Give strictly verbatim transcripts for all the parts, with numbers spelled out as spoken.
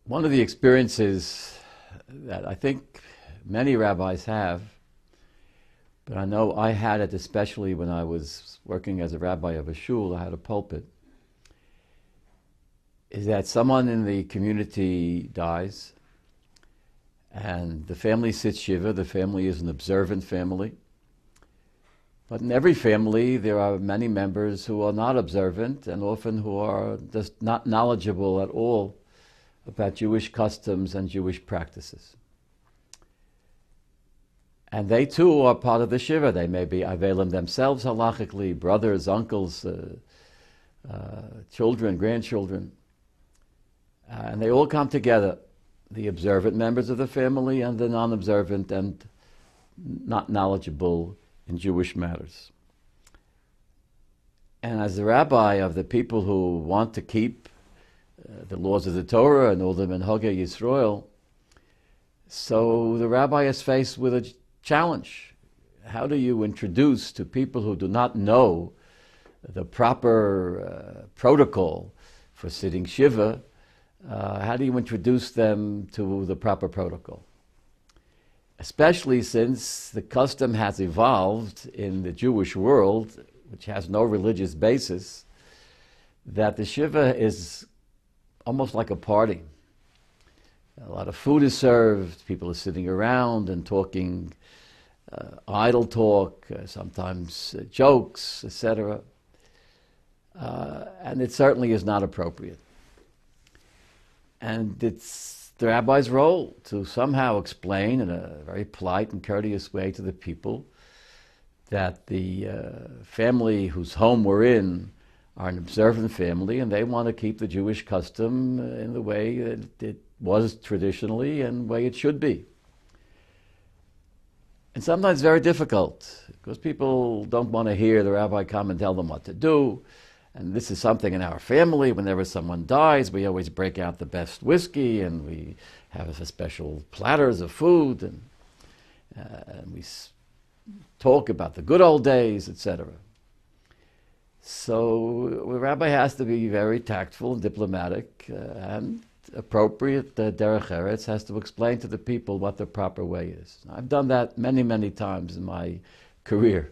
One of the experiences that I think many rabbis have, but I know I had it especially when I was working as a rabbi of a shul, I had a pulpit, is that someone in the community dies and the family sits shiva. The family is an observant family. But in every family, there are many members who are not observant and often who are just not knowledgeable at all about Jewish customs and Jewish practices. And they too are part of the shiva. They may be avelim themselves halachically, brothers, uncles, uh, uh, children, grandchildren. Uh, and they all come together, the observant members of the family and the non-observant and not knowledgeable in Jewish matters. And as the rabbi of the people who want to keep uh, the laws of the Torah and all the Minhagei Yisrael, so the rabbi is faced with a challenge. How do you introduce to people who do not know the proper uh, protocol for sitting shiva, uh, how do you introduce them to the proper protocol? Especially since the custom has evolved in the Jewish world, which has no religious basis, that the shiva is almost like a party. A lot of food is served, people are sitting around and talking uh, idle talk, uh, sometimes uh, jokes, et cetera. Uh, and it certainly is not appropriate. And it's the rabbi's role to somehow explain in a very polite and courteous way to the people that the uh, family whose home we're in are an observant family and they want to keep the Jewish custom in the way that it was traditionally and the way it should be. And sometimes very difficult because people don't want to hear the rabbi come and tell them what to do. And this is something in our family. Whenever someone dies, we always break out the best whiskey, and we have a special platters of food, and, uh, and we s- talk about the good old days, et cetera. So the rabbi has to be very tactful and diplomatic, uh, and appropriate. Uh, derech eretz has to explain to the people what the proper way is. I've done that many, many times in my career,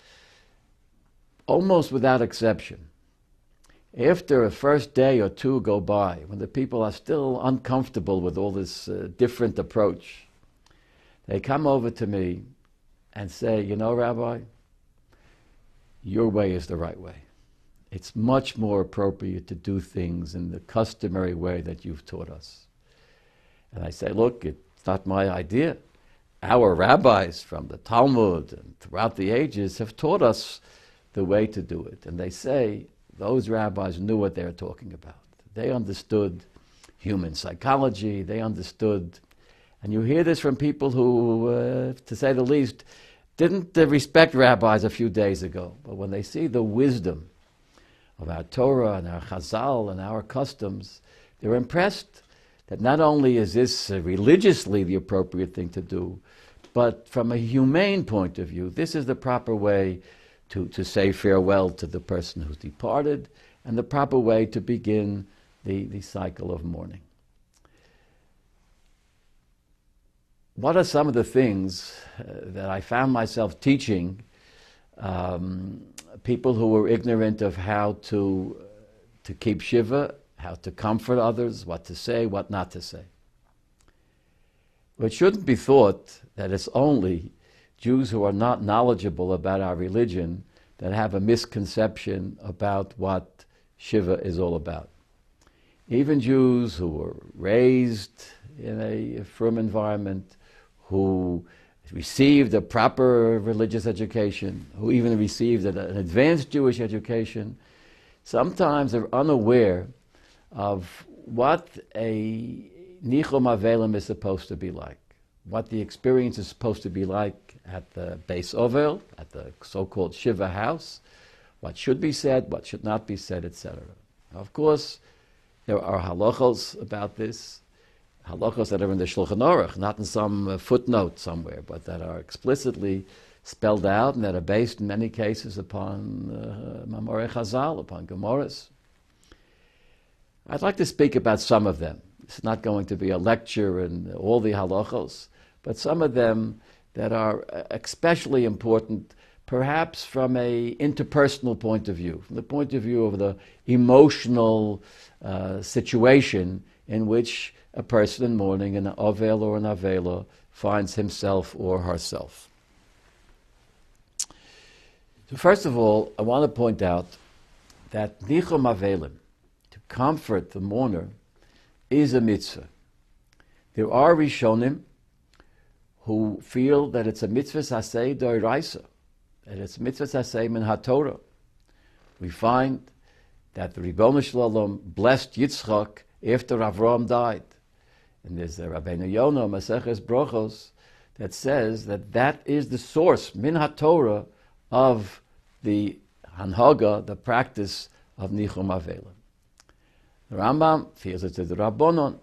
almost without exception. After a first day or two go by, when the people are still uncomfortable with all this uh, different approach, they come over to me and say, you know, Rabbi, your way is the right way. It's much more appropriate to do things in the customary way that you've taught us. And I say, look, it's not my idea. Our rabbis from the Talmud and throughout the ages have taught us the way to do it. And they say, those rabbis knew what they were talking about. They understood human psychology. They understood, and you hear this from people who, uh, to say the least, didn't uh, respect rabbis a few days ago. But when they see the wisdom of our Torah and our Chazal and our customs, they're impressed that not only is this uh, religiously the appropriate thing to do, but from a humane point of view, this is the proper way To, to say farewell to the person who's departed, and the proper way to begin the, the cycle of mourning. What are some of the things uh, that I found myself teaching um, people who were ignorant of how to, to keep shiva, how to comfort others, what to say, what not to say? Well, it shouldn't be thought that it's only Jews who are not knowledgeable about our religion that have a misconception about what shiva is all about. Even Jews who were raised in a frum environment, who received a proper religious education, who even received an advanced Jewish education, sometimes are unaware of what a nichum avelim is supposed to be like, what the experience is supposed to be like at the Beis Ovel, at the so-called Shiva house, what should be said, what should not be said, et cetera. Of course, there are halachos about this, halachos that are in the Shulchan Aruch, not in some uh, footnote somewhere, but that are explicitly spelled out and that are based in many cases upon uh, Mamorei Chazal, upon Gemaras. I'd like to speak about some of them. It's not going to be a lecture and all the halachos, but some of them that are especially important, perhaps from a interpersonal point of view, from the point of view of the emotional uh, situation in which a person in mourning, an avel or an avela, finds himself or herself. So first of all, I want to point out that nichum avelim, to comfort the mourner, is a mitzvah. There are Rishonim who feel that it's a mitzvah sasei d'oraisa, that it's a mitzvah sasei min haTorah. We find that the Ribbono Shel Olam blessed Yitzchak after Avraham died. And there's the Rabbeinu Yonah, Maseches Brochos, that says that that is the source, min haTorah, of the hanhaga, the practice of nichum avelim. The Rambam feels it's the Rabbonon.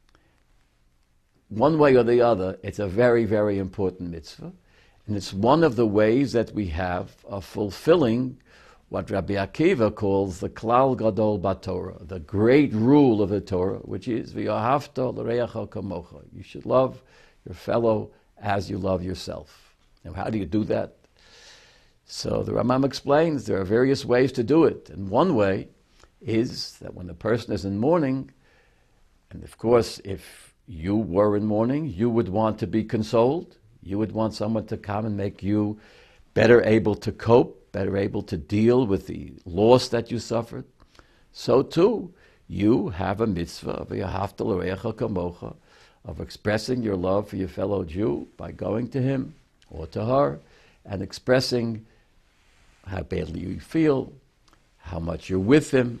One way or the other, it's a very, very important mitzvah. And it's one of the ways that we have of fulfilling what Rabbi Akiva calls the Klal Gadol BaTorah, the great rule of the Torah, which is V'yahavta l'reacha kamocha. You should love your fellow as you love yourself. Now, how do you do that? So the Rambam explains there are various ways to do it. And one way is that when the person is in mourning, and of course, if you were in mourning, you would want to be consoled. You would want someone to come and make you better able to cope, better able to deal with the loss that you suffered. So too, you have a mitzvah of V'yahavta l'reacha kamocha, of expressing your love for your fellow Jew by going to him or to her and expressing how badly you feel, how much you're with him,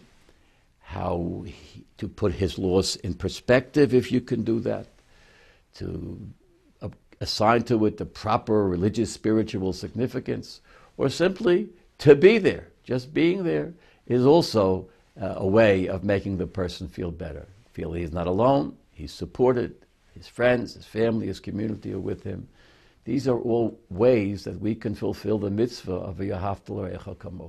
how he, to put his loss in perspective, if you can do that, to uh, assign to it the proper religious, spiritual significance, or simply to be there. Just being there is also uh, a way of making the person feel better. Feel he's not alone, he's supported, his friends, his family, his community are with him. These are all ways that we can fulfill the mitzvah of V'yahavta l'reacha kamocha.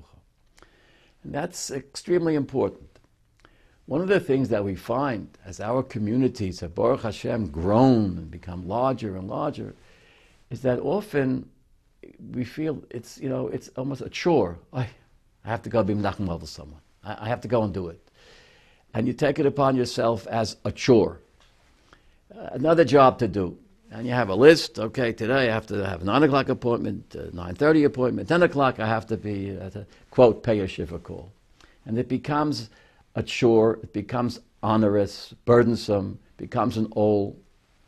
And that's extremely important. One of the things that we find as our communities have, Baruch Hashem, grown and become larger and larger, is that often we feel it's, you know, it's almost a chore. I, I have to go be menachem to someone. I, I have to go and do it. And you take it upon yourself as a chore. Uh, another job to do. And you have a list. Okay, today I have to have a nine o'clock appointment, uh, nine thirty appointment, ten o'clock I have to be, uh, to, quote, pay a shiva call. And it becomes a chore, it becomes onerous, burdensome, becomes an ol.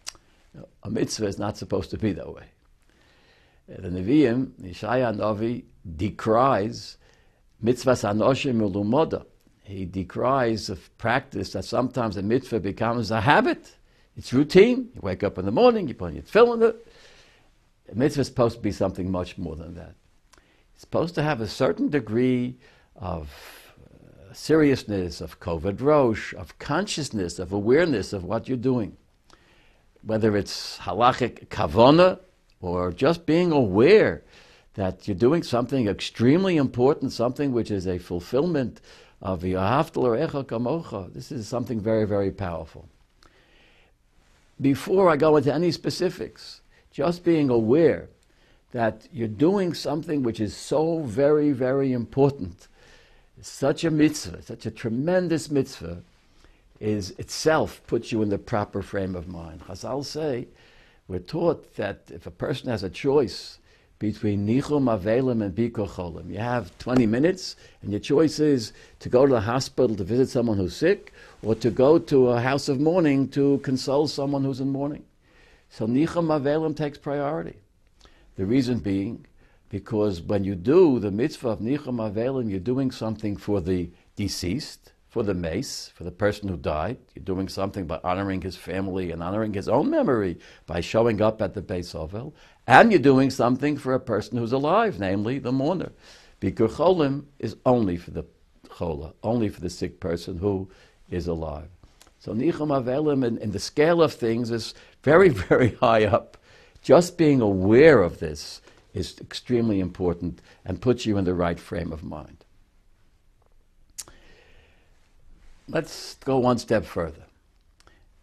A mitzvah is not supposed to be that way. The Nevi'im, Yeshaya Navi, decries mitzvahs anoshim ulumoda. He decries a practice that sometimes a mitzvah becomes a habit. It's routine. You wake up in the morning, you put on your tefillin. A mitzvah is supposed to be something much more than that. It's supposed to have a certain degree of uh, seriousness, of kovod rosh, of consciousness, of awareness of what you're doing. Whether it's halachic kavona or just being aware that you're doing something extremely important, something which is a fulfillment of V'yahavta l'reacha kamocha. This is something very, very powerful. Before I go into any specifics, just being aware that you're doing something which is so very, very important, such a mitzvah, such a tremendous mitzvah, is itself puts you in the proper frame of mind. Chazal say, we're taught that if a person has a choice between nichum avelim and bikur cholim, you have twenty minutes, and your choice is to go to the hospital to visit someone who's sick, or to go to a house of mourning to console someone who's in mourning. So nichum avelim takes priority. The reason being, because when you do the mitzvah of nichum avelim, you're doing something for the deceased, for the mace, for the person who died. You're doing something by honoring his family and honoring his own memory by showing up at the Beis Ovel. And you're doing something for a person who's alive, namely the mourner. Bikur cholim is only for the chola, only for the sick person who is alive. So nichum avelim in, in the scale of things is very, very high up. Just being aware of this is extremely important and puts you in the right frame of mind. Let's go one step further.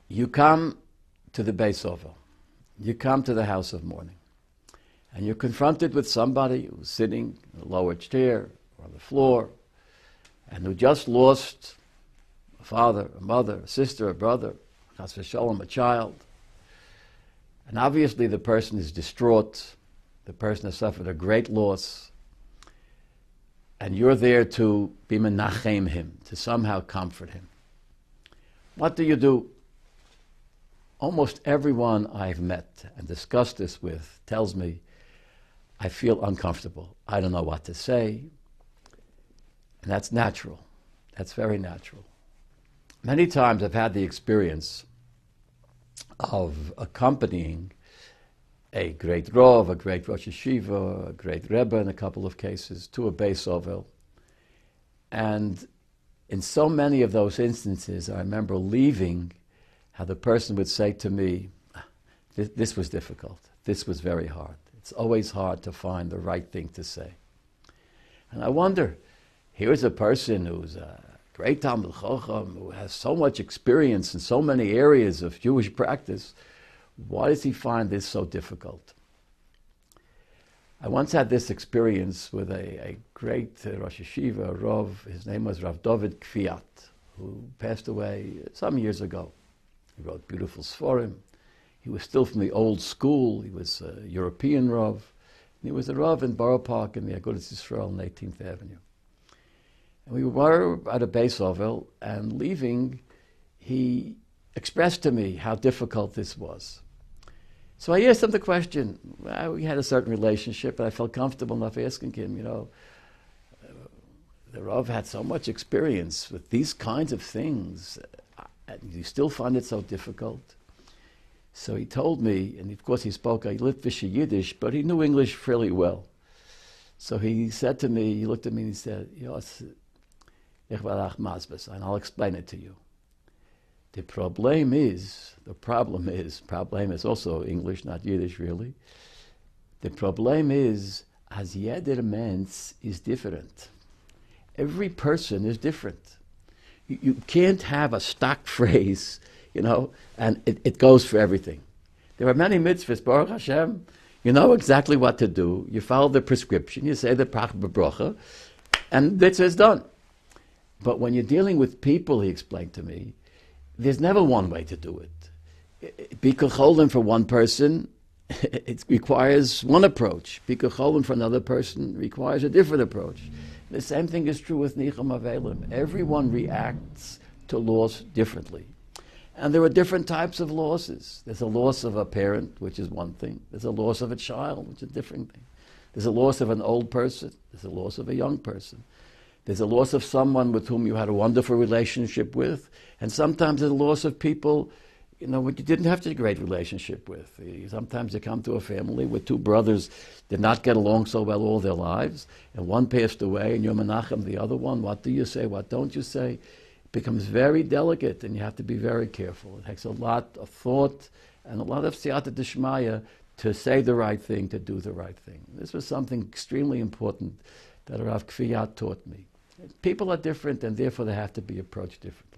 You come to the Beis Ovel. You come to the house of mourning. And you're confronted with somebody who's sitting in a lower chair or on the floor and who just lost a father, a mother, a sister, a brother, chas v'sholom, a child. And obviously the person is distraught. The person has suffered a great loss. And you're there to be menachem him, to somehow comfort him. What do you do? Almost everyone I've met and discussed this with tells me, I feel uncomfortable. I don't know what to say. And that's natural. That's very natural. Many times I've had the experience of accompanying a great Rav, a great Rosh Yeshiva, a great Rebbe in a couple of cases, to a Beis Ovel. And in so many of those instances, I remember leaving, how the person would say to me, this, this was difficult, this was very hard. It's always hard to find the right thing to say. And I wonder, here's a person who's a great Talmid Chacham, who has so much experience in so many areas of Jewish practice. Why does he find this so difficult? I once had this experience with a, a great uh, Rosh Yeshiva, a Rav. His name was Rav David Kfiat, who passed away some years ago. He wrote beautiful Sforim. He was still from the old school. He was a European Rav. And he was a Rav in Borough Park in the Agudas Yisrael on eighteenth Avenue. And we were at a Beis Ovel, and leaving, he expressed to me how difficult this was. So I asked him the question. Well, we had a certain relationship, but I felt comfortable enough asking him, you know, uh, the Rav had so much experience with these kinds of things, uh, and you still find it so difficult? So he told me, and of course he spoke a Litvish Yiddish, but he knew English fairly well. So he said to me, he looked at me and he said, Yos, ich valach mazbes, and I'll explain it to you. The problem is, the problem is, problem is also English, not Yiddish really. The problem is, as jeder Mensch is different. Every person is different. You, you can't have a stock phrase, you know, and it, it goes for everything. There are many mitzvahs, Baruch Hashem, you know exactly what to do. You follow the prescription, you say the Prach B'Brocha, and the mitzvah is done. But when you're dealing with people, he explained to me, there's never one way to do it. Bikkur Cholim for one person, it requires one approach. Bikkur Cholim for another person requires a different approach. The same thing is true with Nichum Avelim. Everyone reacts to loss differently. And there are different types of losses. There's a loss of a parent, which is one thing. There's a loss of a child, which is a different thing. There's a loss of an old person. There's a loss of a young person. There's a loss of someone with whom you had a wonderful relationship with, and sometimes there's a loss of people, you know, what you didn't have such a great relationship with. Sometimes you come to a family where two brothers did not get along so well all their lives, and one passed away, and you're menachem the other one. What do you say? What don't you say? It becomes very delicate, and you have to be very careful. It takes a lot of thought and a lot of siyata d'shmaya to say the right thing, to do the right thing. This was something extremely important that Rav Kfiat taught me. People are different, and therefore they have to be approached differently.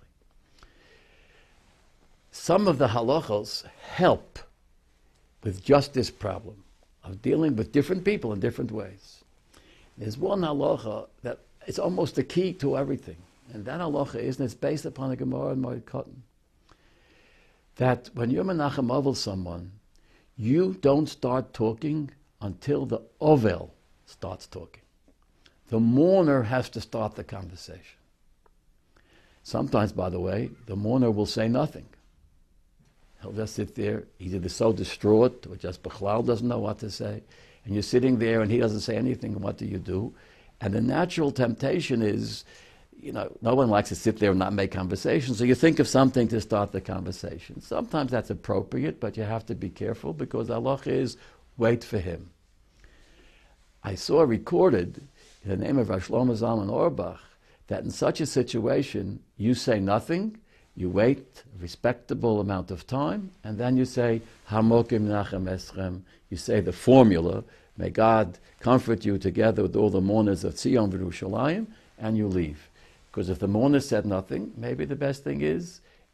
Some of the halachos help with just this problem of dealing with different people in different ways. There's one halacha that is almost the key to everything, and that halacha is, and it's based upon the Gemara in Moed Katan, that when you're menachem ovel someone, you don't start talking until the ovel starts talking. The mourner has to start the conversation. Sometimes, by the way, the mourner will say nothing. He'll just sit there, either so distraught or just Bechlal doesn't know what to say. And you're sitting there and he doesn't say anything, what do you do? And the natural temptation is, you know, no one likes to sit there and not make conversation, so you think of something to start the conversation. Sometimes that's appropriate, but you have to be careful because Allah is, wait for him. I saw recorded in the name of Rav Shlomo Zalman Auerbach that in such a situation, you say nothing, you wait a respectable amount of time, and then you say, Hamokim Nachem Eschem, you say the formula, may God comfort you together with all the mourners of Tzion v'Yerushalayim, and you leave. Because if the mourner said nothing, maybe the best thing is,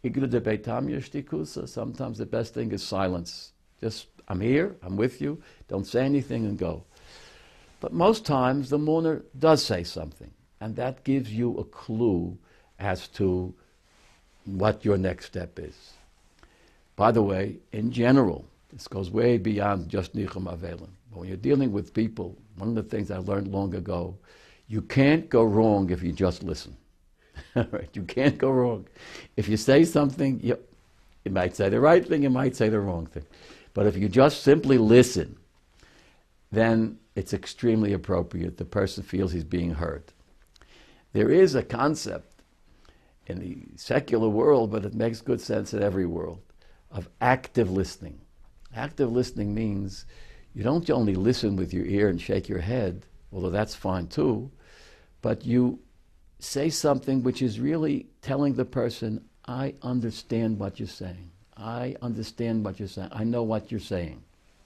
Iglu de beitam yeshtikusa. Sometimes the best thing is silence. Just, I'm here, I'm with you, don't say anything and go. But most times the mourner does say something, and that gives you a clue as to what your next step is. By the way, in general, this goes way beyond just Nichum Avelim. But when you're dealing with people, one of the things I learned long ago, you can't go wrong if you just listen. Right? You can't go wrong. If you say something, you, you might say the right thing, you might say the wrong thing. But if you just simply listen, then it's extremely appropriate. The person feels he's being heard. There is a concept in the secular world, but it makes good sense in every world, of active listening. Active listening means you don't only listen with your ear and shake your head, although that's fine too, but you say something which is really telling the person, I understand what you're saying. I understand what you're saying. I know what you're saying.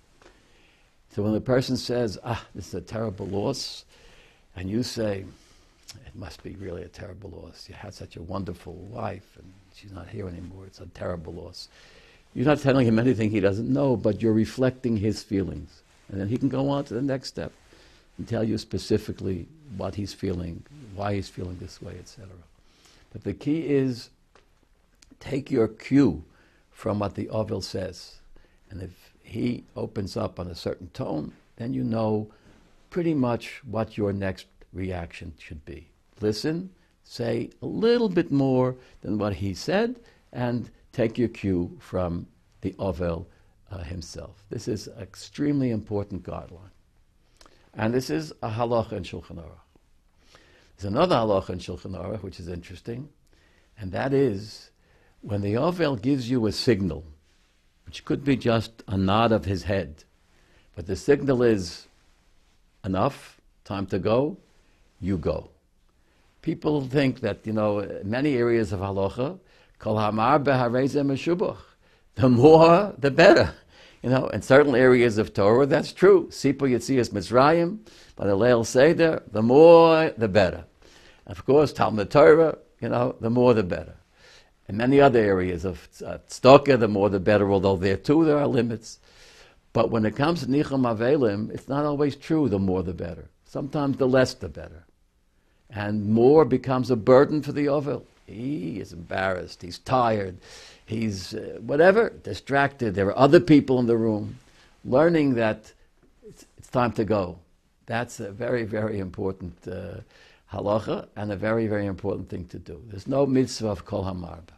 So when the person says, ah, this is a terrible loss, and you say, it must be really a terrible loss. You had such a wonderful wife, and she's not here anymore. It's a terrible loss. You're not telling him anything he doesn't know, but you're reflecting his feelings. And then he can go on to the next step and tell you specifically what he's feeling, why he's feeling this way, et cetera. But the key is, take your cue from what the Ovel says. And if he opens up on a certain tone, then you know pretty much what your next reaction should be. Listen, say a little bit more than what he said, and take your cue from the Ovel uh, himself. This is an extremely important guideline. And this is a halacha in Shulchan Aruch. There's another halacha in Shulchan Aruch which is interesting, and that is when the Ovel gives you a signal, which could be just a nod of his head, but the signal is enough, time to go, you go. People think that, you know, in many areas of halacha, kol hamar beharei meshubach, the more, the better. You know, in certain areas of Torah, that's true. Sipo Yetzias Mitzrayim, by the Leil Seder, the more, the better. Of course, Talmud Torah, you know, the more, the better. In many other areas of uh, Tzedakah, the more, the better, although there too there are limits. But when it comes to Nichum Avelim, it's not always true, the more, the better. Sometimes the less, the better. And more becomes a burden for the Ovel. He is embarrassed, he's tired, he's uh, whatever, distracted. There are other people in the room. Learning that it's, it's time to go. That's a very, very important uh, halacha and a very, very important thing to do. There's no mitzvah of kol hamarba.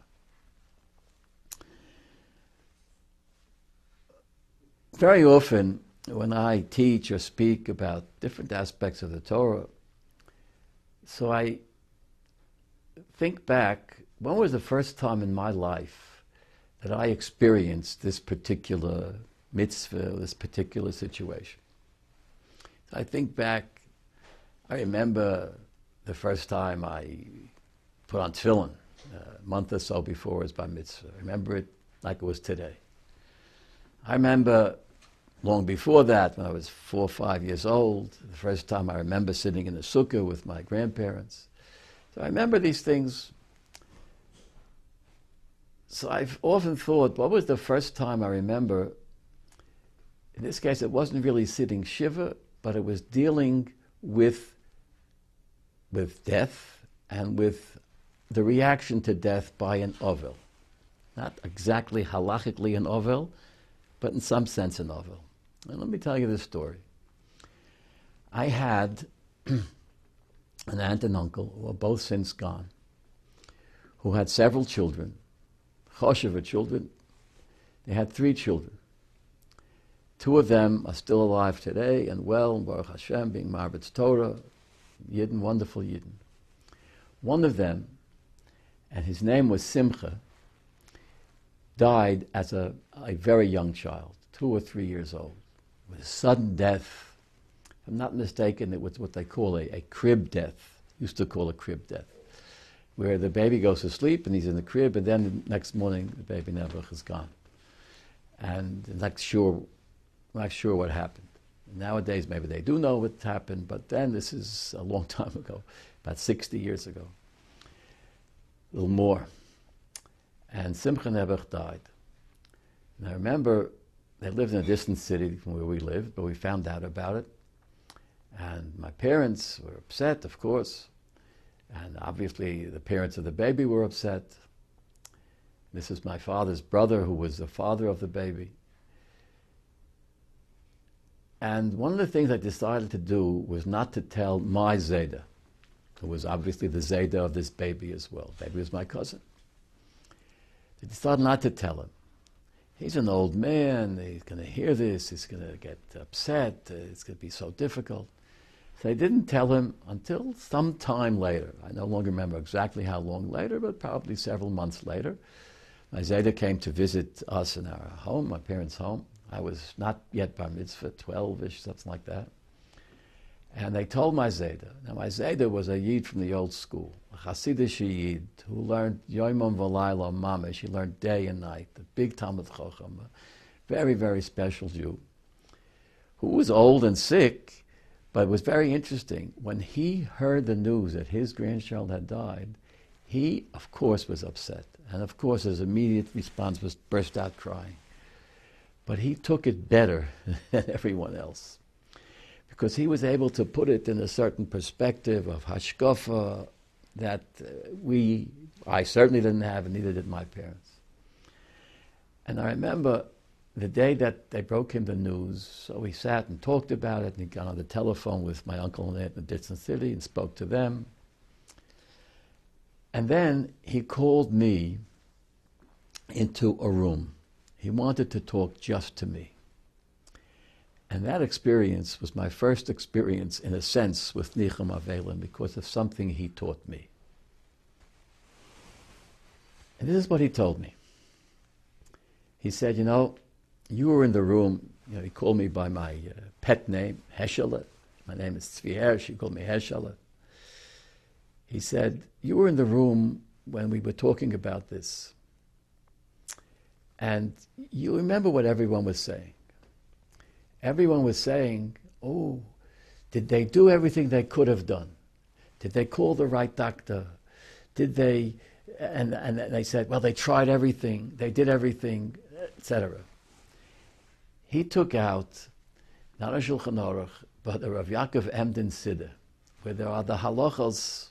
Very often when I teach or speak about different aspects of the Torah, so I think back, when was the first time in my life that I experienced this particular mitzvah, this particular situation? So I think back, I remember the first time I put on tefillin, a month or so before it was bar mitzvah. I remember it like it was today. I remember long before that, when I was four or five years old, the first time I remember sitting in a sukkah with my grandparents. So I remember these things. So I've often thought, what was the first time I remember? In this case, it wasn't really sitting shiva, but it was dealing with, with death and with the reaction to death by an Ovel. Not exactly halachically an Ovel, but in some sense an Ovel. And let me tell you this story. I had an aunt and uncle, who are both since gone, who had several children, Choshever children. They had three children. Two of them are still alive today and well, Baruch Hashem, being Marbitz Torah, Yidden, wonderful Yidden. One of them, and his name was Simcha, died as a, a very young child, two or three years old, with a sudden death. If I'm not mistaken, it was what they call a, a crib death, used to call a crib death, where the baby goes to sleep and he's in the crib, and then the next morning the baby never is gone. And I'm not sure, not sure what happened. Nowadays maybe they do know what happened, but then this is a long time ago, about sixty years ago, a little more. And Simcha Nebuch died. And I remember they lived in a distant city from where we lived, but we found out about it. And my parents were upset, of course. And obviously the parents of the baby were upset. This is my father's brother, who was the father of the baby. And one of the things I decided to do was not to tell my Zayda, who was obviously the Zayda of this baby as well. The baby was my cousin. I decided not to tell him. He's an old man, he's going to hear this, he's going to get upset, uh, it's going to be so difficult. So I didn't tell him until some time later. I no longer remember exactly how long later, but probably several months later. My Zayda came to visit us in our home, my parents' home. I was not yet bar mitzvah, twelve-ish, something like that. And they told my Zayda. Now my Zayda was a Yid from the old school, a Hasidic Yid who learned Yoimam V'layla Mamish. He learned day and night, a big Talmud Chacham, a very, very special Jew, who was old and sick, but it was very interesting. When he heard the news that his grandchild had died, he, of course, was upset. And of course, his immediate response was burst out crying. But he took it better than everyone else, because he was able to put it in a certain perspective of hashkafa that uh, we, I certainly didn't have, and neither did my parents. And I remember the day that they broke him the news, so we sat and talked about it, and he got on the telephone with my uncle and aunt in a distant city and spoke to them. And then he called me into a room. He wanted to talk just to me. And that experience was my first experience, in a sense, with Nichum Avelim, because of something he taught me. And this is what he told me. He said, you know, you were in the room, you know, he called me by my uh, pet name, Heschele. My name is Tzvi Hersh, he called me Heschele. He said, you were in the room when we were talking about this. And you remember what everyone was saying. Everyone was saying, oh, did they do everything they could have done? Did they call the right doctor? Did they, and, and they said, well, they tried everything, they did everything, et cetera. He took out, not a Shulchan Aruch, but a Rav Yaakov Emden Siddur, where there are the halachas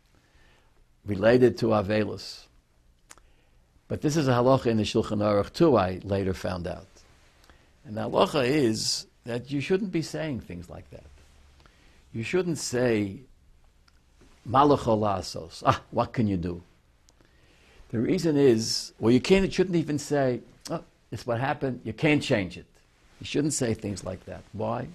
related to Avelis. But this is a halacha in the Shulchan Aruch too, I later found out. And the halacha is that you shouldn't be saying things like that. You shouldn't say, Malachol la'asos, ah, what can you do? The reason is, well, you can't, shouldn't even say, oh, it's what happened, you can't change it. You shouldn't say things like that. Why?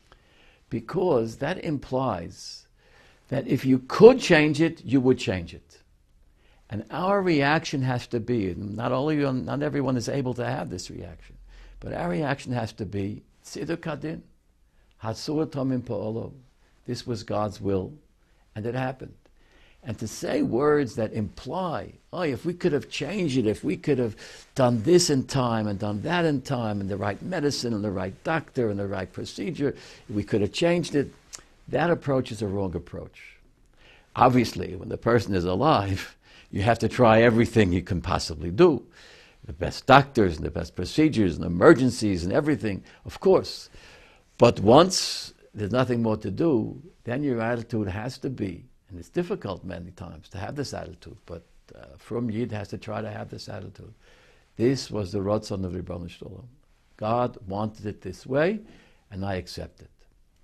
Because that implies that if you could change it, you would change it. And our reaction has to be, and not only, not everyone is able to have this reaction, but our reaction has to be, Siddur Kadin, Hasur Tomim Pa'olo. This was God's will, and it happened. And to say words that imply, oh, if we could have changed it, if we could have done this in time and done that in time, and the right medicine and the right doctor and the right procedure, if we could have changed it, that approach is a wrong approach. Obviously, when the person is alive, you have to try everything you can possibly do. The best doctors and the best procedures and emergencies and everything, of course. But once there's nothing more to do, then your attitude has to be, and it's difficult many times to have this attitude, but uh, from Yid has to try to have this attitude. This was the Ratzon of Ribbono Shel Olam. God wanted it this way, and I accept it.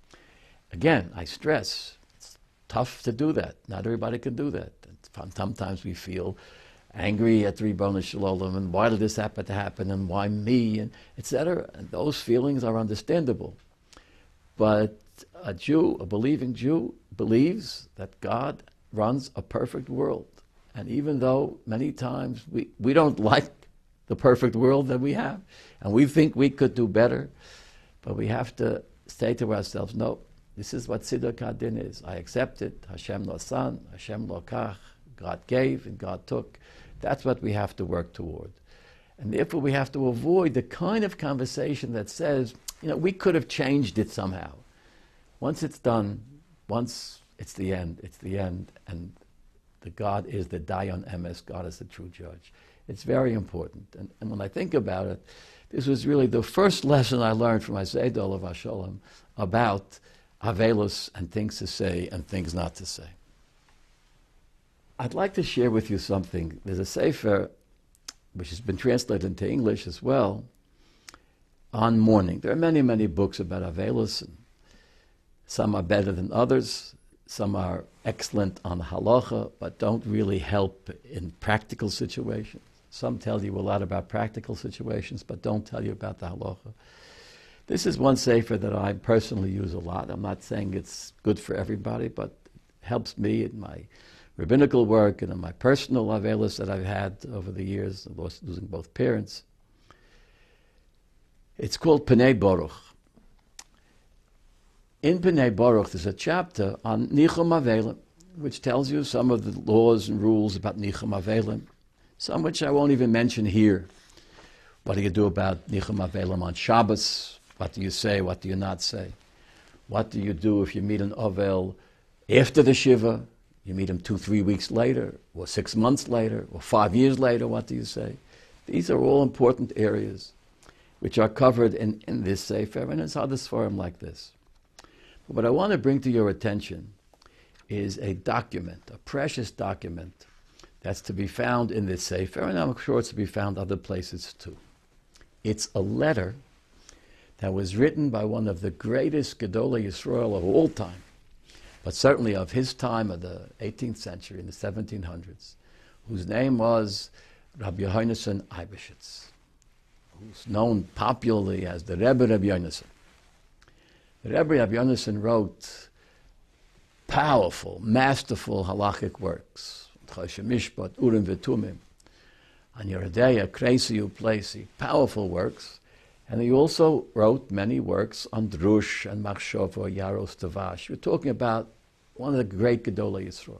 Again, I stress, it's tough to do that. Not everybody can do that. Sometimes we feel angry at the Ribbono Shel Olam, and why did this happen to happen, and why me, and et cetera. And those feelings are understandable. But a Jew, a believing Jew, believes that God runs a perfect world. And even though many times we, we don't like the perfect world that we have, and we think we could do better, but we have to say to ourselves, no, this is what Siddur Kadin is. I accept it. Hashem lo san, Hashem lo kach. God gave and God took. That's what we have to work toward. And therefore we have to avoid the kind of conversation that says, you know, we could have changed it somehow. Once it's done, once it's the end, it's the end, and the God is the Dayan Emes, God is the true judge. It's very important. And, and when I think about it, this was really the first lesson I learned from Isaiah of Hashalom about Avelus and things to say and things not to say. I'd like to share with you something. There's a sefer, which has been translated into English as well, on mourning. There are many, many books about Avelus, and some are better than others. Some are excellent on halacha, but don't really help in practical situations. Some tell you a lot about practical situations, but don't tell you about the halacha. This is one sefer that I personally use a lot. I'm not saying it's good for everybody, but it helps me in my rabbinical work and in my personal avelus that I've had over the years, losing both parents. It's called Pnei Baruch. In Pnei Baruch, there's a chapter on Nichum Avelim, which tells you some of the laws and rules about Nichum Avelim, some which I won't even mention here. What do you do about Nichum Avelim on Shabbos? What do you say? What do you not say? What do you do if you meet an Avel after the Shiva? You meet him two, three weeks later, or six months later, or five years later, what do you say? These are all important areas which are covered in, in this Sefer, and it's other Sfarim like this. But what I want to bring to your attention is a document, a precious document, that's to be found in this Sefer, and I'm sure it's to be found other places too. It's a letter that was written by one of the greatest Gedolei Yisrael of all time, but certainly of his time, of the eighteenth century, in the seventeen hundreds, whose name was Rabbi Yonasan Eibeshitz, who's known popularly as the Rebbe Rabbi Yonasan. The Rebbe Rabbi Yonasan wrote powerful, masterful halachic works, Choshen Mishpat, Urim V'Tumim, on Yeredeya, Kreisi Uplesi, powerful works. And he also wrote many works on Drush and Machshava, Yaros Tavash. We're talking about one of the great Gedolei Yisrael,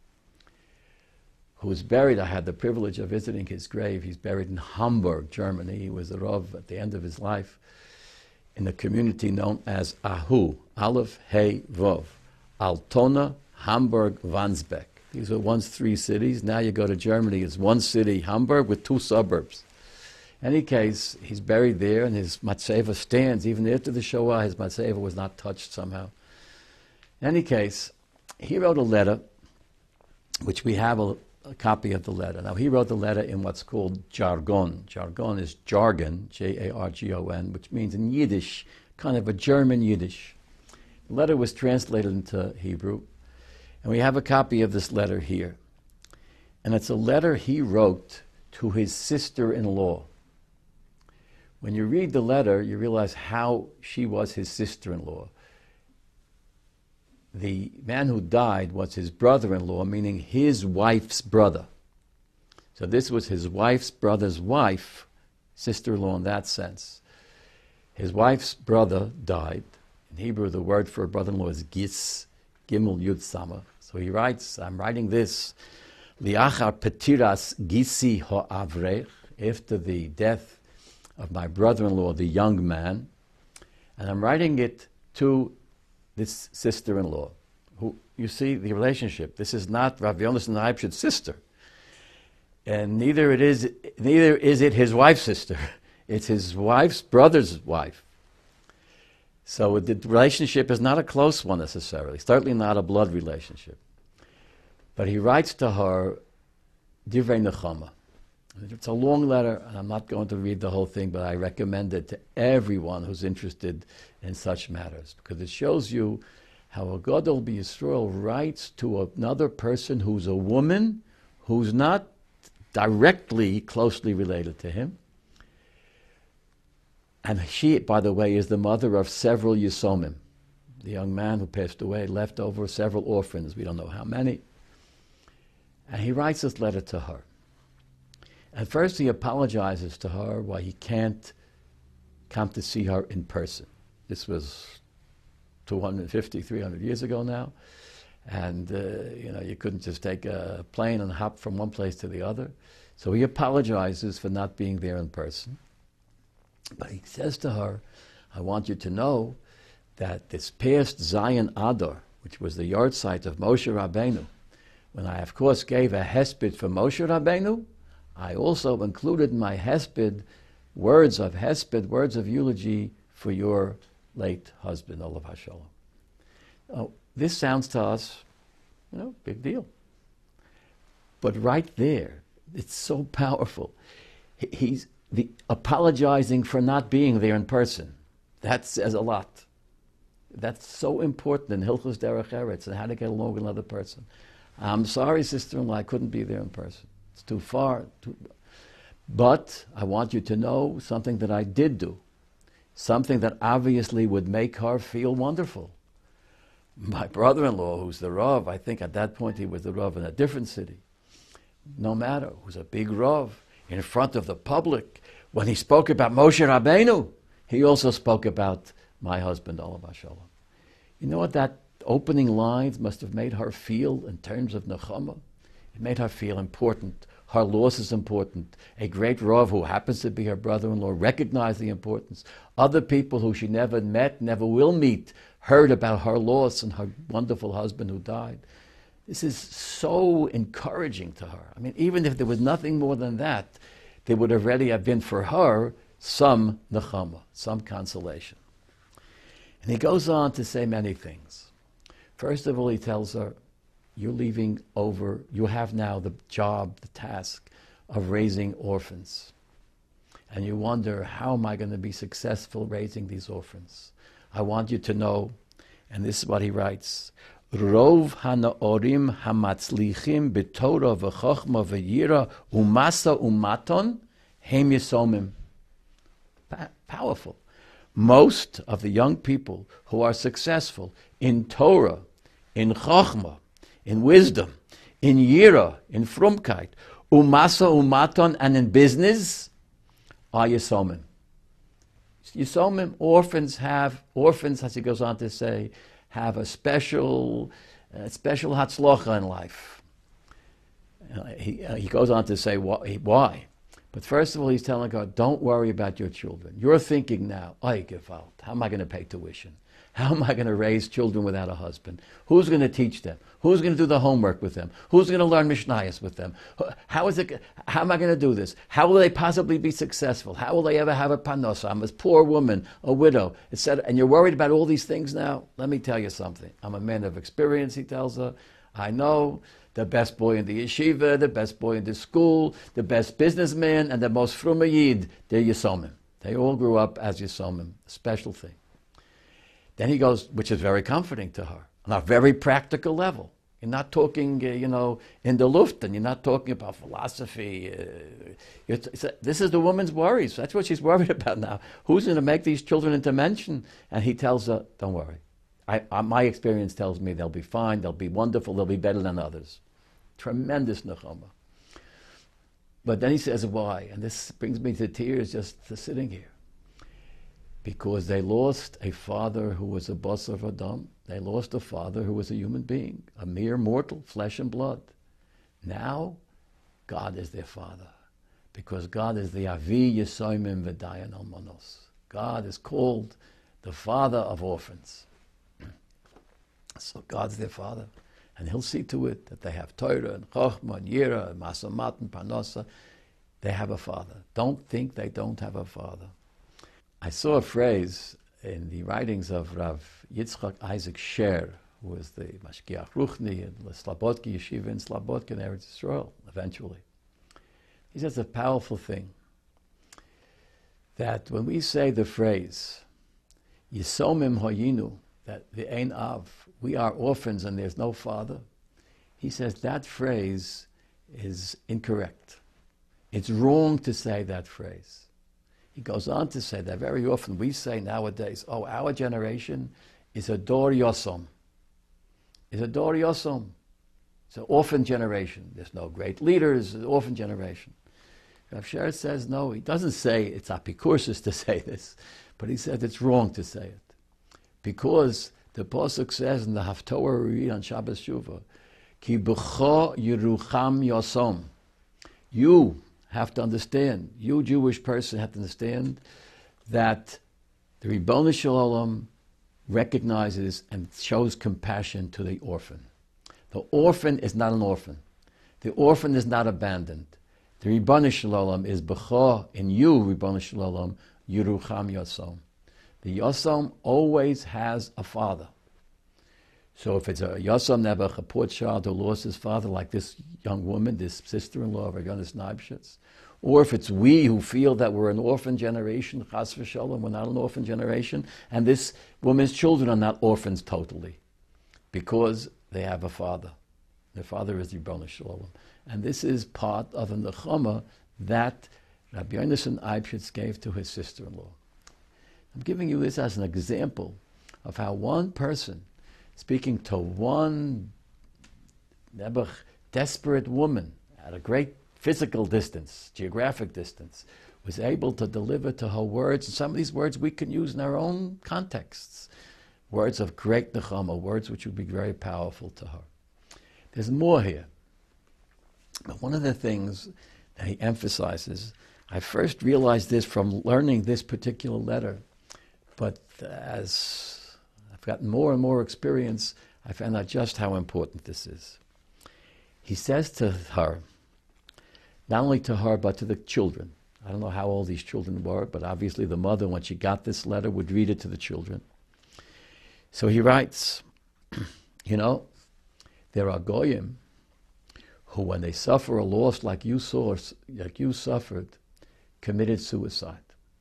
who is buried. I had the privilege of visiting his grave. He's buried in Hamburg, Germany. He was a Rav at the end of his life in a community known as Ahu, Aleph, Hey, Vov, Altona, Hamburg, Wandsbek. These were once three cities. Now you go to Germany, it's one city, Hamburg, with two suburbs. In any case, he's buried there, and his matzeva stands. Even after the Shoah, his matzeva was not touched somehow. In any case, he wrote a letter, which we have a, a copy of the letter. Now, he wrote the letter in what's called jargon. Jargon is jargon, J A R G O N, which means in Yiddish, kind of a German Yiddish. The letter was translated into Hebrew, and we have a copy of this letter here. And it's a letter he wrote to his sister-in-law. When you read the letter, you realize how she was his sister-in-law. The man who died was his brother-in-law, meaning his wife's brother. So this was his wife's brother's wife, sister-in-law in that sense. His wife's brother died. In Hebrew, the word for a brother-in-law is gis, gimel yud sama. So he writes, I'm writing this, liachar petiras gisi ha'avrech, after the death of my brother-in-law, the young man, and I'm writing it to this sister-in-law. Who, you see the relationship. This is not Rav Yonasan Eibeshit's sister, and neither it is neither is it his wife's sister. It's his wife's brother's wife. So the relationship is not a close one necessarily. Certainly not a blood relationship. But he writes to her, Divrei Nechama. It's a long letter, and I'm not going to read the whole thing, but I recommend it to everyone who's interested in such matters, because it shows you how a Gadol B'Yisrael writes to another person who's a woman, who's not directly closely related to him. And she, by the way, is the mother of several Yisomim. The young man who passed away left over several orphans, we don't know how many. And he writes this letter to her. At first he apologizes to her why he can't come to see her in person. This was two hundred fifty, three hundred years ago now. And, uh, you know, you couldn't just take a plane and hop from one place to the other. So he apologizes for not being there in person. But he says to her, I want you to know that this past Zion Adar, which was the yard site of Moshe Rabbeinu, when I, of course, gave a hesped for Moshe Rabbeinu, I also included in my hesped words of hesped, words of eulogy for your late husband, Olav HaSholom. Oh, this sounds to us, you know, big deal. But right there, it's so powerful. He, he's the apologizing for not being there in person. That says a lot. That's so important in Hilchos Derech Eretz and how to get along with another person. I'm sorry, sister-in-law, I couldn't be there in person. It's too far. Too... But I want you to know something that I did do. Something that obviously would make her feel wonderful. My brother-in-law, who's the Rav, I think at that point he was the Rav in a different city. No matter, who's a big Rav, in front of the public. When he spoke about Moshe Rabbeinu, he also spoke about my husband, Olav HaSholom. You know what that opening lines must have made her feel in terms of Nechama? It made her feel important. Her loss is important. A great Rav who happens to be her brother-in-law recognized the importance. Other people who she never met, never will meet, heard about her loss and her wonderful husband who died. This is so encouraging to her. I mean, even if there was nothing more than that, there would already have been for her some nechama, some consolation. And he goes on to say many things. First of all, he tells her, you're leaving over, you have now the job, the task of raising orphans. And you wonder, how am I going to be successful raising these orphans? I want you to know, and this is what he writes, Rov hanaorim hamatzlichim b'torah v'chochma v'yira umasa umaton hem yisomim. Powerful. Most of the young people who are successful in Torah, in chochma, in wisdom, in yira, in frumkeit, umasa umaton, and in business, are yisomim. Yisomim, orphans have, orphans, as he goes on to say, have a special, uh, special hatzlocha in life. Uh, he, uh, he goes on to say wh- why. But first of all, he's telling her, don't worry about your children. You're thinking now, ay gewalt, how am I going to pay tuition? How am I going to raise children without a husband? Who's going to teach them? Who's going to do the homework with them? Who's going to learn Mishnayos with them? How is it? How am I going to do this? How will they possibly be successful? How will they ever have a panosa? I'm a poor woman, a widow, et cetera. And you're worried about all these things now? Let me tell you something. I'm a man of experience, he tells her. I know the best boy in the yeshiva, the best boy in the school, the best businessman, and the most frume yid, they're Yisomim. They all grew up as Yisomim, a special thing. Then he goes, which is very comforting to her, on a very practical level. You're not talking, uh, you know, in the luft, and you're not talking about philosophy. Uh, t- this is the woman's worries. That's what she's worried about now. Who's going to make these children into mention? And he tells her, don't worry. I, I, my experience tells me they'll be fine, they'll be wonderful, they'll be better than others. Tremendous nechama. But then he says, why? And this brings me to tears just for sitting here. Because they lost a father who was a basar adam. They lost a father who was a human being, a mere mortal, flesh and blood. Now, God is their father. Because God is the Avi Yisoimim V'dayan Almanos. God is called the father of orphans. So God's their father. And he'll see to it that they have Torah and Chochmah and Yira and Masamat and Parnasa. They have a father. Don't think they don't have a father. I saw a phrase in the writings of Rav Yitzchak Isaac Sher, who was the Mashgiach Ruchni in the Slabodka Yeshiva in Slabodka in Eretz Yisrael, eventually. He says a powerful thing, that when we say the phrase, Yisomim Hoyinu, that the Ein Av, we are orphans and there's no father, he says that phrase is incorrect. It's wrong to say that phrase. He goes on to say that very often we say nowadays, oh, our generation is a Dor Yosom. Is a Dor Yosom. It's an orphan generation. There's no great leaders, it's an orphan generation. Rav Sher says, no, he doesn't say it's apikursus to say this, but he says it's wrong to say it. Because the Pasuk says in the Haftorah we read on Shabbos Shuvah, Ki b'cho Yerucham Yosom. You have to understand, you Jewish person have to understand that the Ribono Shel Olam recognizes and shows compassion to the orphan. The orphan is not an orphan. The orphan is not abandoned. The Ribbon Shalom is B'cha, in you, Ribbon Shalom, Yerucham Yosom. The Yosom always has a father. So if it's a Yosom Nebuch, a poor child who lost his father, like this young woman, this sister-in-law of Yonis Neibschitz, or if it's we who feel that we're an orphan generation, Chas v'Shalom, we're not an orphan generation, and this woman's children are not orphans totally, because they have a father. Their father is Ribbon Shalom. And this is part of a nechama that Rabbi Yonason Eibschitz gave to his sister-in-law. I'm giving you this as an example of how one person, speaking to one nebuch, desperate woman at a great physical distance, geographic distance, was able to deliver to her words, and some of these words we can use in our own contexts, words of great nechama, words which would be very powerful to her. There's more here. But one of the things that he emphasizes, I first realized this from learning this particular letter, but as I've gotten more and more experience, I found out just how important this is. He says to her, not only to her, but to the children. I don't know how old these children were, but obviously the mother, when she got this letter, would read it to the children. So he writes, you know, there are goyim who, when they suffer a loss like you saw, like you suffered, committed suicide.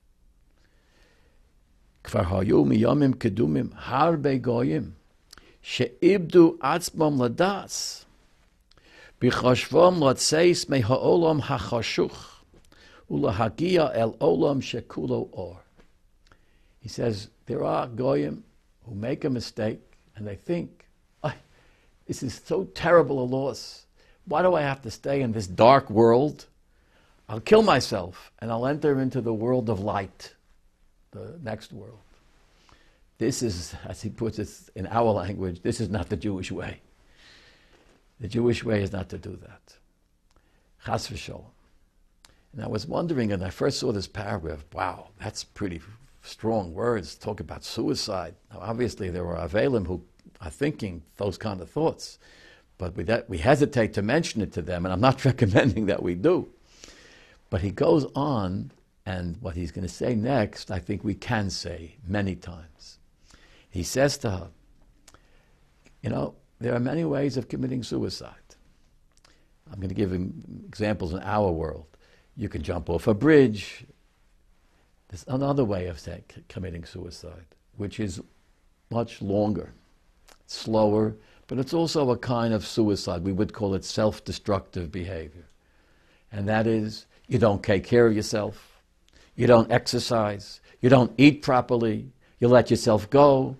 Kvar hayu miyamim kedumim harbe goyim she'ibdu atzmam ladas b'chashvam latseis me ha'olam hachashuch ulahagia el olam shekulo or. He says there are goyim who make a mistake and they think, oh, this is so terrible a loss. Why do I have to stay in this dark world? I'll kill myself and I'll enter into the world of light, the next world. This is, as he puts it in our language, this is not the Jewish way. The Jewish way is not to do that. Chas v'sholom. And I was wondering, and I first saw this paragraph, wow, that's pretty strong words, talk about suicide. Now obviously there are Avelim who are thinking those kind of thoughts. But we, that, we hesitate to mention it to them, and I'm not recommending that we do. But he goes on, and what he's going to say next, I think we can say many times. He says to her, you know, there are many ways of committing suicide. I'm going to give him examples in our world. You can jump off a bridge. There's another way of say, committing suicide, which is much longer, slower, but it's also a kind of suicide. We would call it self-destructive behavior. And that is, you don't take care of yourself, you don't exercise, you don't eat properly, you let yourself go.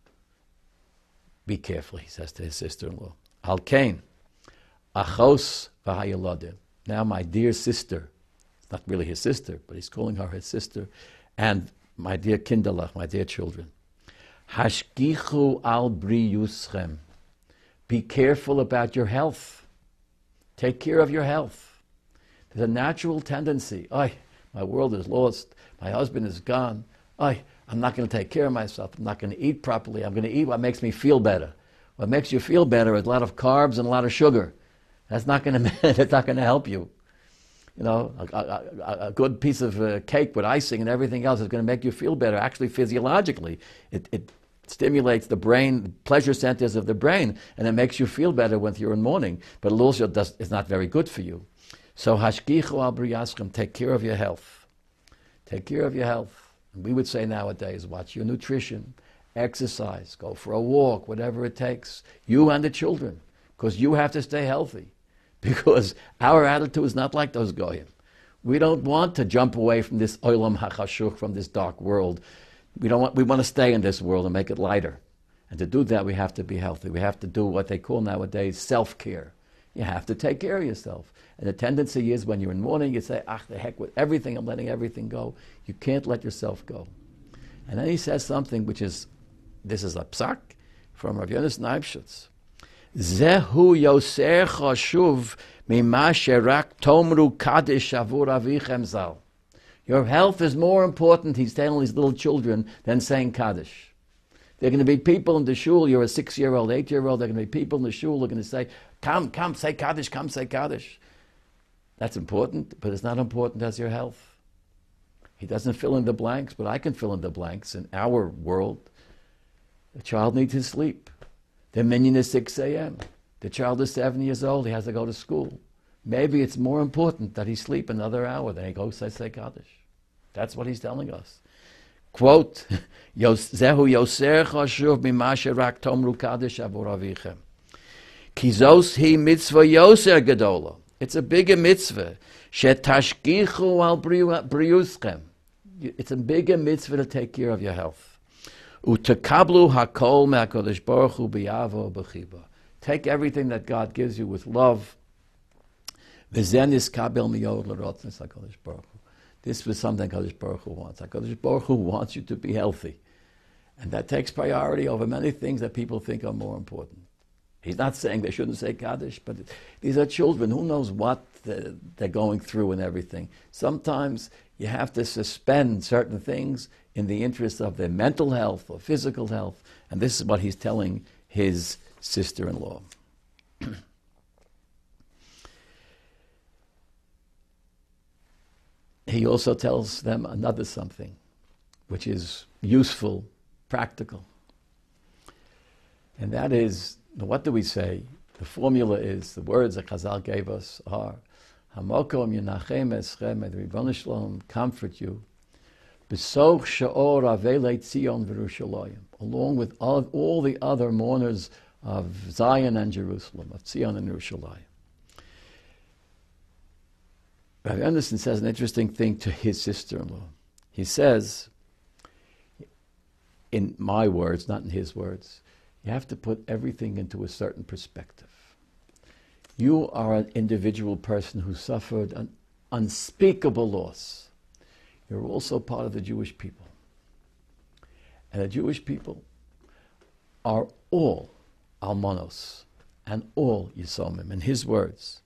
Be careful, he says to his sister-in-law. Al kain, achos v'hayalodim. Now my dear sister, it's not really his sister, but he's calling her his sister, and my dear kindalach, my dear children. Hashgichu al briyuschem. Be careful about your health. Take care of your health. There's a natural tendency. Oh, my world is lost. My husband is gone. Oh, I'm not going to take care of myself. I'm not going to eat properly. I'm going to eat what makes me feel better. What makes you feel better is a lot of carbs and a lot of sugar. That's not going to. That's not going to help you. You know, a, a, a good piece of uh, cake with icing and everything else is going to make you feel better. Actually, physiologically, it. it stimulates the brain, the pleasure centers of the brain, and it makes you feel better when you're in mourning, but it also does, is not very good for you. So, hashgichu al briyaschem, take care of your health. Take care of your health. And we would say nowadays, watch your nutrition, exercise, go for a walk, whatever it takes. You and the children, because you have to stay healthy. Because our attitude is not like those goyim. We don't want to jump away from this olam hachashuch, from this dark world. We don't want, we want to stay in this world and make it lighter. And to do that, we have to be healthy. We have to do what they call nowadays self-care. You have to take care of yourself. And the tendency is when you're in mourning, you say, ah, the heck with everything, I'm letting everything go. You can't let yourself go. And then he says something which is, this is a psak from Rav Yonis Neibschitz. Zehu yoser chashuv mima sherak tomru kaddish avur avichem zal. Your health is more important, he's telling his little children, than saying Kaddish. There are going to be people in the shul, you're a six-year-old, eight-year-old, there are going to be people in the shul who are going to say, come, come, say Kaddish, come, say Kaddish. That's important, but it's not important as your health. He doesn't fill in the blanks, but I can fill in the blanks. In our world, the child needs his sleep. The minyan is six a.m. The child is seven years old. He has to go to school. Maybe it's more important that he sleep another hour than he goes to say Kaddish. That's what he's telling us. Quote, Zehu yoser chashuv mimashe rak tomru Kaddish avur avichem. Kizos hi mitzvah yoser gedola. It's a bigger mitzvah. Shetashgichu al briuschem. It's a bigger mitzvah to take care of your health. Utakablu hakol me'akadosh baruch hu b'yavo b'chiba. Take everything that God gives you with love. V'zen iskabel miyod l'rotznes hakadosh baruch hu. This was something HaKadosh Baruch Hu wants. HaKadosh Baruch Hu wants you to be healthy. And that takes priority over many things that people think are more important. He's not saying they shouldn't say Kaddish, but these are children. Who knows what they're going through and everything. Sometimes you have to suspend certain things in the interest of their mental health or physical health. And this is what he's telling his sister-in-law. He also tells them another something, which is useful, practical. And that is, what do we say? The formula is, the words that Chazal gave us are, Hamokom Yenachem Eschem et Ribbono Shalom, comfort you, B'soch She'or Avelei Tzion V'Yerushalayim, along with all, all the other mourners of Zion and Jerusalem, of Tzion and Yerushalayim. Rabbi Anderson says an interesting thing to his sister-in-law. He says, in my words, not in his words, you have to put everything into a certain perspective. You are an individual person who suffered an unspeakable loss. You're also part of the Jewish people. And the Jewish people are all almonos and all yisomim. In his words,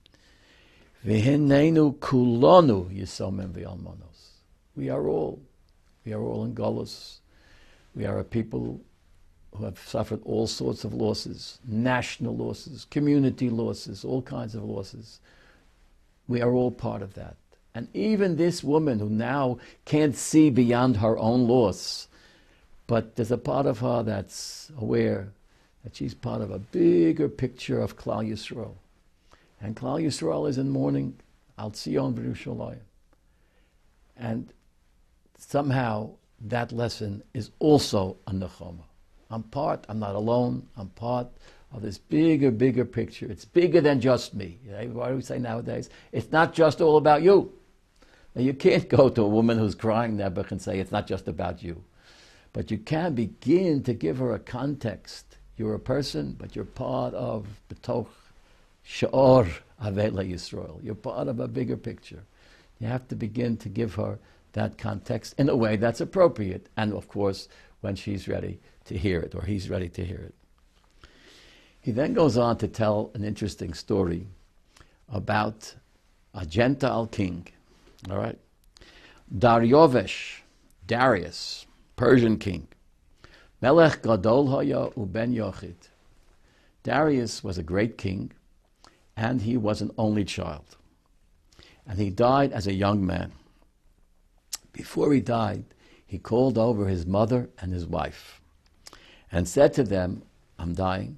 V'hinenu kulonu yisomim v'almonos. We are all, we are all in Golus. We are a people who have suffered all sorts of losses, national losses, community losses, all kinds of losses. We are all part of that. And even this woman who now can't see beyond her own loss, but there's a part of her that's aware that she's part of a bigger picture of Klal Yisrael. And Klal Yisrael is in mourning, Al Tzion V'Yerushalayim. And somehow that lesson is also a nechama. I'm part, I'm not alone, I'm part of this bigger, bigger picture. It's bigger than just me. You know, what do we say nowadays? It's not just all about you. Now, you can't go to a woman who's crying Nebuch and say it's not just about you. But you can begin to give her a context. You're a person, but you're part of B'toch She'or Avelei Yisrael. You're part of a bigger picture. You have to begin to give her that context in a way that's appropriate. And of course, when she's ready to hear it, or he's ready to hear it. He then goes on to tell an interesting story about a Gentile king. All right? Daryovesh, Darius, Persian king. Melech Gadol Haya Uben Yochid. Darius was a great king, and he was an only child. And he died as a young man. Before he died, he called over his mother and his wife and said to them, I'm dying.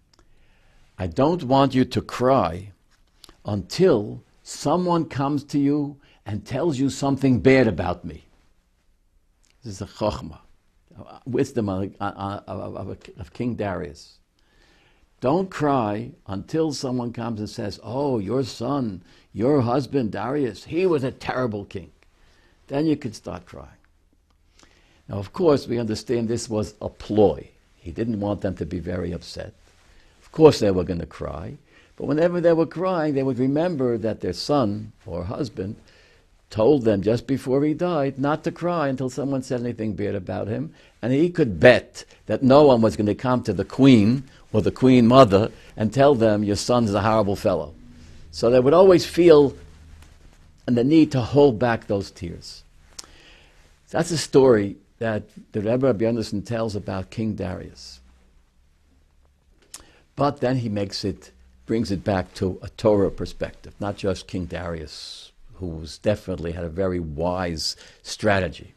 I don't want you to cry until someone comes to you and tells you something bad about me. This is a chokhmah, wisdom of, of, of, of King Darius. Don't cry until someone comes and says, oh, your son, your husband Darius, he was a terrible king. Then you can start crying. Now, of course, we understand this was a ploy. He didn't want them to be very upset. Of course they were going to cry, but whenever they were crying, they would remember that their son or husband told them just before he died not to cry until someone said anything bad about him, and he could bet that no one was going to come to the queen or the queen mother and tell them, your son's a horrible fellow. So they would always feel the need to hold back those tears. That's a story that the Rebbe Rabbi Anderson tells about King Darius. But then he makes it brings it back to a Torah perspective, not just King Darius, who was definitely had a very wise strategy.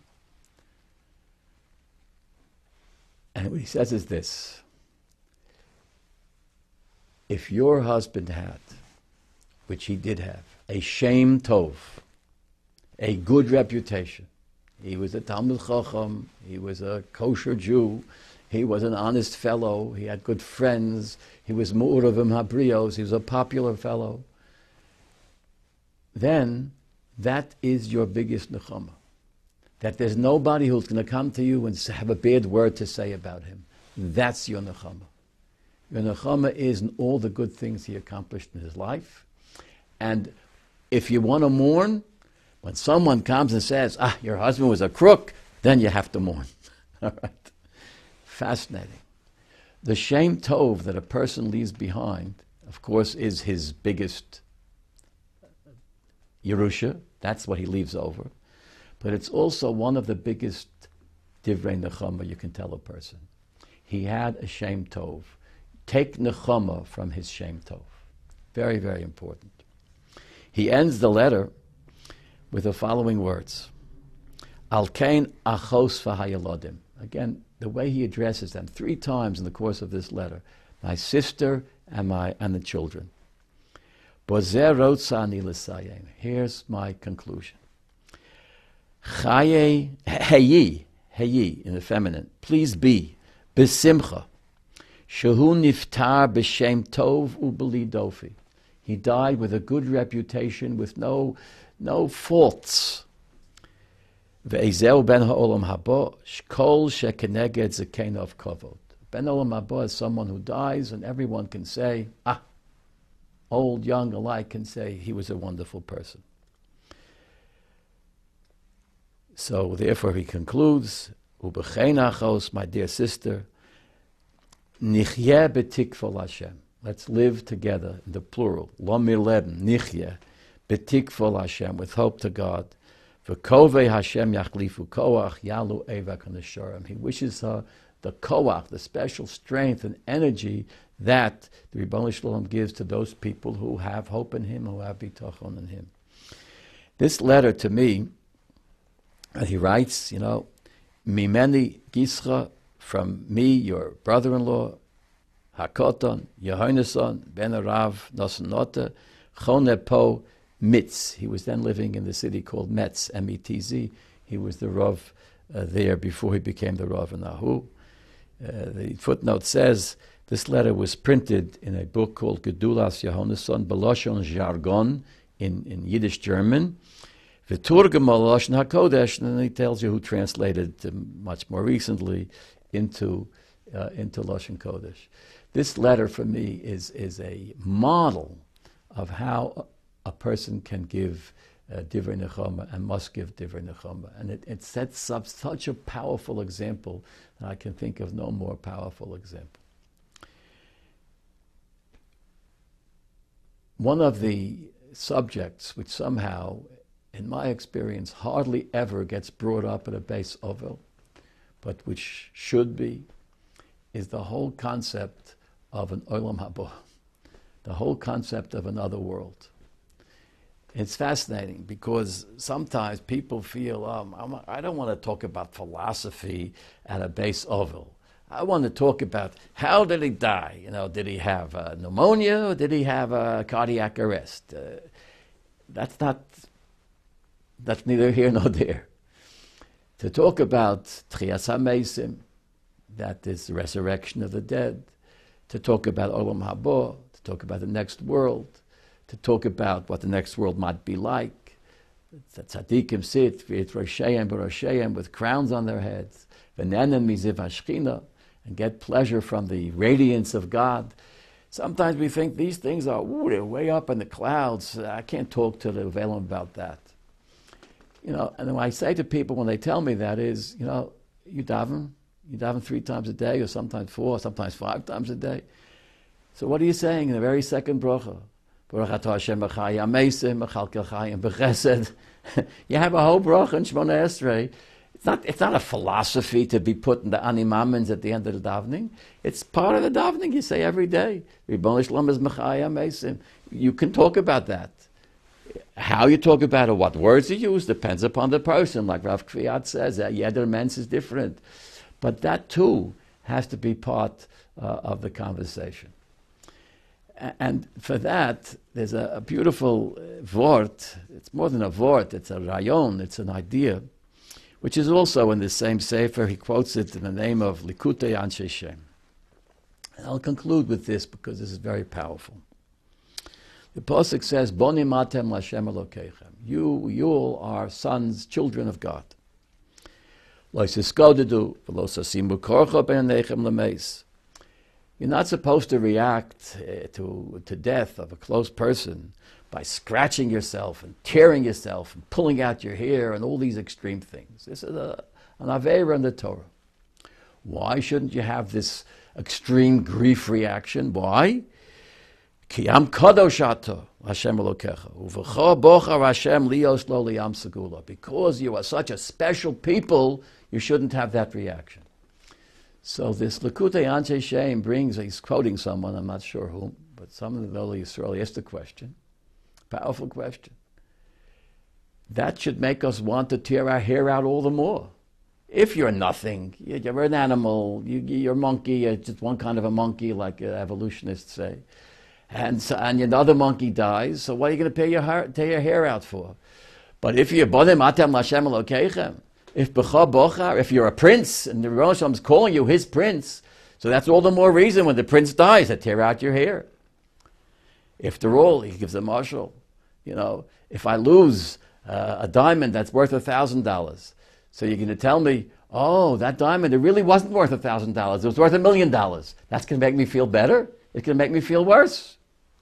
And what he says is this: if your husband had, which he did have, a shem tov, a good reputation, he was a Talmud Chacham, he was a kosher Jew, he was an honest fellow, he had good friends, he was Mu'uravim Habrios, he was a popular fellow, then that is your biggest nechama. That there's nobody who's going to come to you and have a bad word to say about him. That's your nechama. Your nechama is in all the good things he accomplished in his life. And if you want to mourn, when someone comes and says, ah, your husband was a crook, then you have to mourn. All right? Fascinating. The shem tov that a person leaves behind, of course, is his biggest Yerusha. That's what he leaves over. But it's also one of the biggest divrei nechama you can tell a person. He had a shem tov. Take nechama from his shem tov. Very, very important. He ends the letter with the following words: Al kain achos v'hayalodim. Again, the way he addresses them three times in the course of this letter: my sister and my and the children. Bozer rotzani l'sayim. Here's my conclusion. Chaye heyi heyi in the feminine. Please be besimcha. Shehu niftar b'shem tov ubeli dofi. He died with a good reputation, with no no faults. Ve'ezeu ben ha'olam haba shkol shekeneged zekenov kavod. Ben olam haba is someone who dies, and everyone can say, ah, old, young alike can say he was a wonderful person. So therefore he concludes, Ubechein achos, my dear sister, Nichyeh betikva Hashem. Let's live together in the plural. Lo mileben, nichyeh, betikva Hashem, with hope to God. V'kovei Hashem yachlifu koach, yalu evak haneshorim. He wishes her the koach, the special strength and energy that the Ribono Shel Olam gives to those people who have hope in Him, who have bitachon in Him. This letter to me, and he writes, you know, Mimeni Gischa, from me, your brother-in-law, Hakoton, Yehonason, Ben Arav, Nosanote, Chonepo, Mitz. He was then living in the city called Metz, M E T Z. He was the Rav uh, there before he became the Rav in Ahu. Uh, the footnote says, this letter was printed in a book called Gedulas Yehonason, Beloshon Jargon, in, in Yiddish German. V'turgam Lashon HaKodesh, and then he tells you who translated um, much more recently into uh, into Lashon Kodesh. This letter for me is is a model of how a, a person can give uh, divrei nechama and must give divrei nechama, and it, it sets up such a powerful example that I can think of no more powerful example. One of the subjects which somehow, in my experience, hardly ever gets brought up at a base ovel, but which should be, is the whole concept of an olam haba, the whole concept of another world. It's fascinating because sometimes people feel, um, I'm, I don't want to talk about philosophy at a base ovel. I want to talk about how did he die? You know, did he have uh, pneumonia or did he have a cardiac arrest? Uh, that's not. That's neither here nor there. To talk about Tchias HaMeisim, that is the resurrection of the dead, to talk about Olam Haba, to talk about the next world, to talk about what the next world might be like, that tzaddikim sit, v'it rosheim b'rosheim, with crowns on their heads, v'nenen miziv hashchina, and get pleasure from the radiance of God. Sometimes we think these things are, ooh, they're way up in the clouds. I can't talk to the Velim about that. You know, and when I say to people when they tell me that is, you know, you daven, you daven three times a day, or sometimes four, or sometimes five times a day. So what are you saying in the very second bracha? You have a whole bracha in Shemona Esrei. It's not, it's not a philosophy to be put in the animamins at the end of the davening. It's part of the davening you say every day. Ribono Shel Olam is mechaya mesim. You can talk about that. How you talk about it, what words you use, depends upon the person. Like Rav Kviat says, that Yeder Mens is different. But that too has to be part uh, of the conversation. A- and for that, there's a, a beautiful uh, vort. It's more than a vort, it's a rayon, it's an idea, which is also in the same sefer. He quotes it in the name of Likutei Anshe Shem. And I'll conclude with this because this is very powerful. The pasuk says, "Boni matem l'Hashem Elokeichem." You, you all are sons, children of God. Lo siskodadu v'lo sasimu korcha b'neinechem l'meis. You're not supposed to react uh, to to death of a close person by scratching yourself and tearing yourself and pulling out your hair and all these extreme things. This is a, an aveira in the Torah. Why shouldn't you have this extreme grief reaction? Why? Ki am kadosh ato Hashem Elokecha uvecha bochar Hashem lios lo liam segula. Because you are such a special people, you shouldn't have that reaction. So this Likutei Anshe Shem brings, he's quoting someone, I'm not sure whom, but someone in the early Yisrael asked a question. Powerful question. That should make us want to tear our hair out all the more. If you're nothing, you're an animal, you, you're a monkey, you're just one kind of a monkey, like evolutionists say, and so, and another monkey dies, so what are you going to tear your hair, tear your hair out for? But if you're Bonim Atem L'Hashem Elokeichem, if B'cha Bochar, if you're a prince, and the Rosh Hashanah is calling you his prince, so that's all the more reason when the prince dies to tear out your hair. After all, he gives a marshal. You know, if I lose uh, a diamond that's worth a thousand dollars, so you're going to tell me, oh, that diamond, it really wasn't worth a thousand dollars. It was worth a million dollars. That's going to make me feel better? It's going to make me feel worse.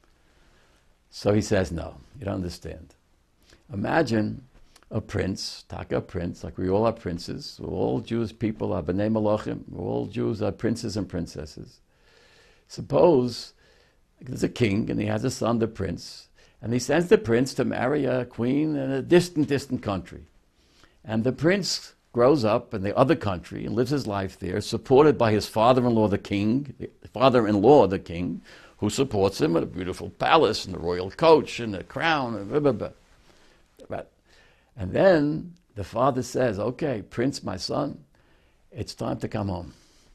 So he says, no, you don't understand. Imagine a prince, Taka prince, like we all are princes. We're all Jewish people, are B'nai Malachim. We're all Jews, are princes and princesses. Suppose there's a king and he has a son, the prince, and he sends the prince to marry a queen in a distant, distant country. And the prince grows up in the other country and lives his life there, supported by his father-in-law, the king, the father-in-law, the king, who supports him in a beautiful palace and a royal coach and a crown and blah, blah, blah. Right. And then the father says, okay, prince, my son, it's time to come home.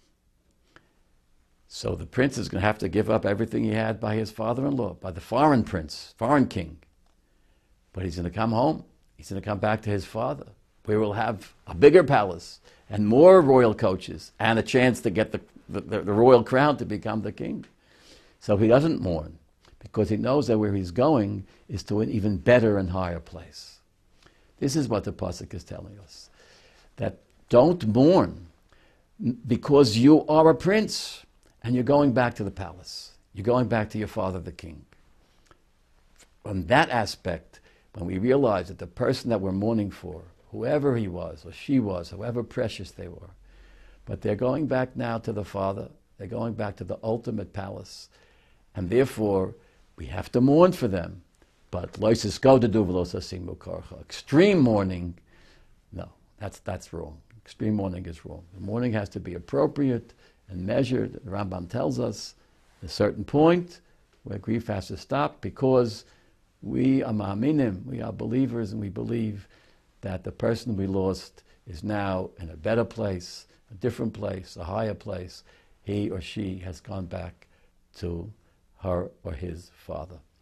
So the prince is going to have to give up everything he had by his father-in-law, by the foreign prince, foreign king. But he's going to come home. He's going to come back to his father, where we'll have a bigger palace and more royal coaches and a chance to get the, the, the royal crown to become the king. So he doesn't mourn because he knows that where he's going is to an even better and higher place. This is what the pasuk is telling us, that don't mourn because you are a prince and you're going back to the palace. You're going back to your father, the king. From that aspect, when we realize that the person that we're mourning for, whoever he was or she was, however precious they were, but they're going back now to the Father, they're going back to the ultimate palace, and therefore we have to mourn for them. But extreme mourning, no, that's that's wrong. Extreme mourning is wrong. The mourning has to be appropriate and measured. The Rambam tells us at a certain point where grief has to stop, because we are ma'aminim, we are believers, and we believe that the person we lost is now in a better place, a different place, a higher place. He or she has gone back to her or his father.